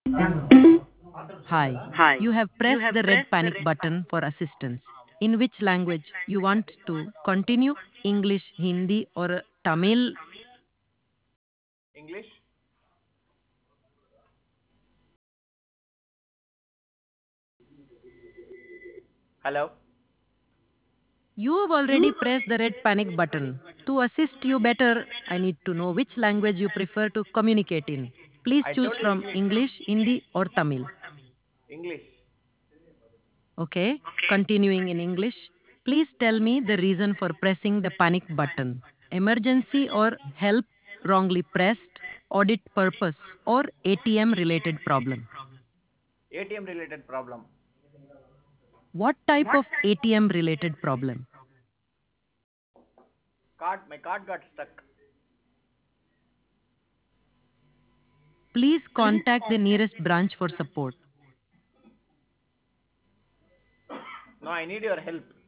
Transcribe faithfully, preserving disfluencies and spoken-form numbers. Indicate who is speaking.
Speaker 1: Hi.
Speaker 2: Hi.
Speaker 1: You have
Speaker 2: You
Speaker 1: pressed
Speaker 2: have
Speaker 1: the red
Speaker 2: pressed the
Speaker 1: panic
Speaker 2: red
Speaker 1: button for assistance. In which language you want to continue? English, Hindi, or Tamil?
Speaker 2: English. Hello.
Speaker 1: You have already pressed the red panic button. To assist you better, I need to know which language you prefer to communicate in. Please
Speaker 2: I
Speaker 1: choose
Speaker 2: told you
Speaker 1: from
Speaker 2: English.
Speaker 1: English, Hindi, or Tamil.
Speaker 2: English.
Speaker 1: Okay, continuing in English. Please tell me the reason for pressing the panic button. Emergency or help wrongly pressed, audit purpose, or A T M related problem.
Speaker 2: A T M related problem.
Speaker 1: What type of A T M related problem?
Speaker 2: Card. My card got stuck.
Speaker 1: Please contact the nearest branch for support.
Speaker 2: No, I need your help.